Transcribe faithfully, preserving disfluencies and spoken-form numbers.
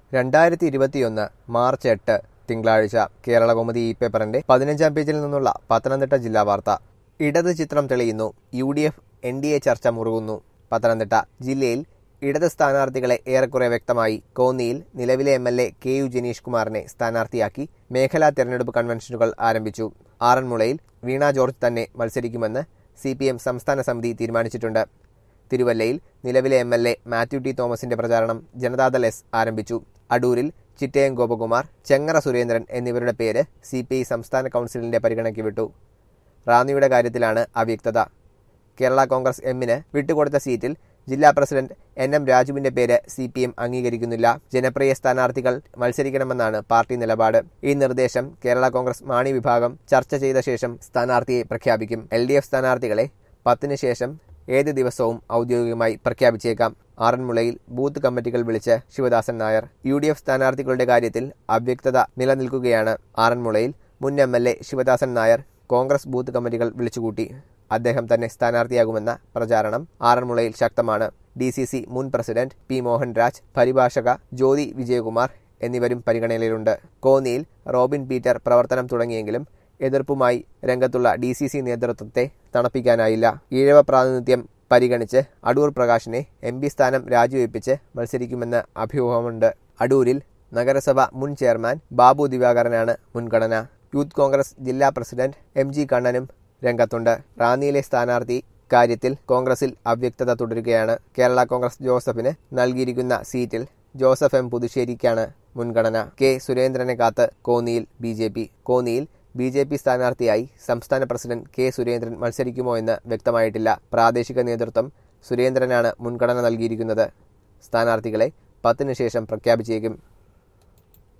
രണ്ടായിരത്തി ഇരുപത്തിയൊന്ന് മാർച്ച് എട്ട് തിങ്കളാഴ്ച കേരളകൗമുദി ഈ പേപ്പറിന്റെ പതിനഞ്ചാം പേജിൽ നിന്നുള്ള പത്തനംതിട്ട ജില്ലാ വാർത്ത. ഇടത് ചിത്രം തെളിയുന്നു, U D F N D A ചർച്ച മുറുകുന്നു. പത്തനംതിട്ട ജില്ലയിൽ ഇടത് സ്ഥാനാർത്ഥികളെ ഏറെക്കുറെ വ്യക്തമായി. കോന്നിയിൽ നിലവിലെ M L A K U Janeesh കുമാറിനെ സ്ഥാനാർത്ഥിയാക്കി മേഖലാ തെരഞ്ഞെടുപ്പ് കൺവെൻഷനുകൾ ആരംഭിച്ചു. ആറന്മുളയിൽ വീണ ജോർജ് തന്നെ മത്സരിക്കുമെന്ന് സി പി എം സംസ്ഥാന സമിതി തീരുമാനിച്ചിട്ടുണ്ട്. തിരുവല്ലയിൽ നിലവിലെ M L A Mathew T തോമസിന്റെ പ്രചാരണം ജനതാദൾ എസ് ആരംഭിച്ചു. അടൂരിൽ ചിറ്റയം ഗോപകുമാർ, ചെങ്ങറ സുരേന്ദ്രൻ എന്നിവരുടെ പേര് സി പി ഐ സംസ്ഥാന കൗൺസിലിന്റെ പരിഗണനയ്ക്ക് വിട്ടു. റാന്നിയുടെ കാര്യത്തിലാണ് അവ്യക്തത. കേരള കോൺഗ്രസ് എമ്മിന് വിട്ടുകൊടുത്ത സീറ്റിൽ ജില്ലാ പ്രസിഡന്റ് എൻ എം രാജുവിന്റെ പേര് സി പി എം അംഗീകരിക്കുന്നില്ല. ജനപ്രിയ സ്ഥാനാർത്ഥികൾ മത്സരിക്കണമെന്നാണ് പാർട്ടി നിലപാട്. ഈ നിർദ്ദേശം കേരള കോൺഗ്രസ് മാണി വിഭാഗം ചർച്ച ചെയ്ത ശേഷം സ്ഥാനാർത്ഥിയെ പ്രഖ്യാപിക്കും. എൽ ഡി എഫ് സ്ഥാനാർത്ഥികളെ പത്തിന് ശേഷം ഏത് ദിവസവും ഔദ്യോഗികമായി പ്രഖ്യാപിച്ചേക്കാം. ആറന്മുളയിൽ ബൂത്ത് കമ്മിറ്റികൾ വിളിച്ച് Sivadasan Nair. U D F സ്ഥാനാർത്ഥികളുടെ കാര്യത്തിൽ അവ്യക്തത നിലനിൽക്കുകയാണ്. ആറന്മുളയിൽ മുൻ M L A Sivadasan Nair Congress booth കമ്മിറ്റികൾ വിളിച്ചുകൂട്ടി. അദ്ദേഹം തന്നെ സ്ഥാനാർത്ഥിയാകുമെന്ന പ്രചാരണം ആറന്മുളയിൽ ശക്തമാണ്. ഡി സി സി മുൻ പ്രസിഡന്റ് പി മോഹൻ രാജ്, പരിഭാഷക ജ്യോതി വിജയകുമാർ എന്നിവരും പരിഗണനയിലുണ്ട്. കോന്നിയിൽ റോബിൻ പീറ്റർ പ്രവർത്തനം തുടങ്ങിയെങ്കിലും എതിർപ്പുമായി രംഗത്തുള്ള ഡി സി സി നേതൃത്വത്തെ തണുപ്പിക്കാനായില്ല. ഈഴവ പ്രാതിനിധ്യം പരിഗണിച്ച് അടൂർ പ്രകാശിനെ എം പി സ്ഥാനം രാജിവെപ്പിച്ച് മത്സരിക്കുമെന്ന് അഭ്യൂഹമുണ്ട്. അടൂരിൽ നഗരസഭ മുൻ ചെയർമാൻ ബാബു ദിവാകരനാണ് മുൻഗണന. യൂത്ത് കോൺഗ്രസ് ജില്ലാ പ്രസിഡന്റ് എം ജി കണ്ണനും രംഗത്തുണ്ട്. റാന്നിയിലെ സ്ഥാനാർത്ഥി കാര്യത്തിൽ കോൺഗ്രസിൽ അവ്യക്തത തുടരുകയാണ്. കേരള കോൺഗ്രസ് ജോസഫിന് നൽകിയിരിക്കുന്ന സീറ്റിൽ ജോസഫ് എം പുതുശ്ശേരിക്കാണ് മുൻഗണന. കെ സുരേന്ദ്രനെ കാത്ത് കോന്നിയിൽ ബി ജെ പി. കോന്നിയിൽ ബി ജെ പി സ്ഥാനാർത്ഥിയായി സംസ്ഥാന പ്രസിഡന്റ് കെ സുരേന്ദ്രൻ മത്സരിക്കുമോ എന്ന് വ്യക്തമായിട്ടില്ല. പ്രാദേശിക നേതൃത്വം സുരേന്ദ്രനാണ് മുൻഗണന നൽകിയിരിക്കുന്നത്. സ്ഥാനാർത്ഥികളെ പത്തിന് ശേഷം പ്രഖ്യാപിച്ചേക്കും.